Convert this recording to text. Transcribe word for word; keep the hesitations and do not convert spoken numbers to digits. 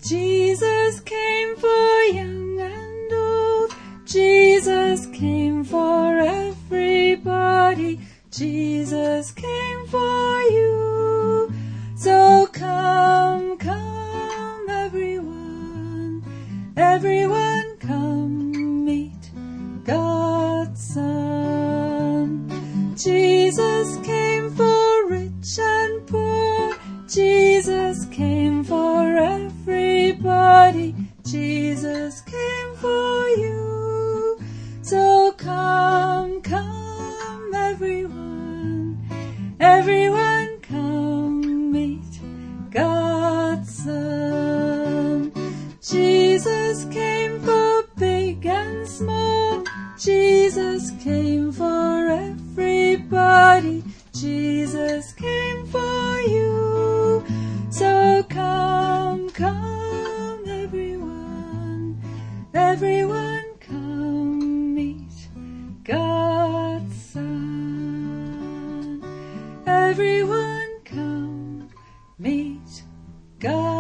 Jesus came for young and old. Jesus came for everybody. Jesus came for you. So come, come everyone, everyone come meet God's Son. Jesus came for rich and poor. Jesus came for everybody. Jesus came for you. So come, come everyone, everyone come meet God's Son. Jesus came for big and small. Jesus came for everybody. Jesus came for you. So come, come everyone, everyone come meet God's Son. Everyone come meet God.